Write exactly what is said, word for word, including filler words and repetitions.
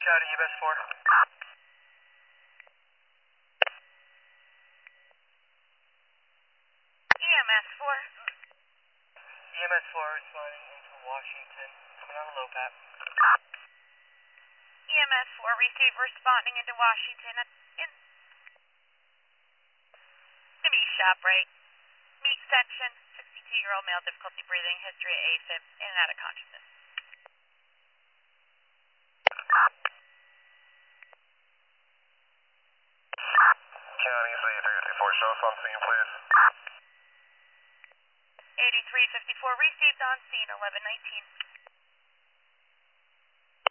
County E M S four. E M S four. E M S four responding into Washington, coming on a low pat. E M S four, receive responding into Washington. In the meat shop, right? Meat section, sixty-two-year-old male, difficulty breathing, history of AFib, in and out of consciousness. County C three fifty-four, show us on scene, please. eighty-three fifty-four, received on scene, eleven nineteen.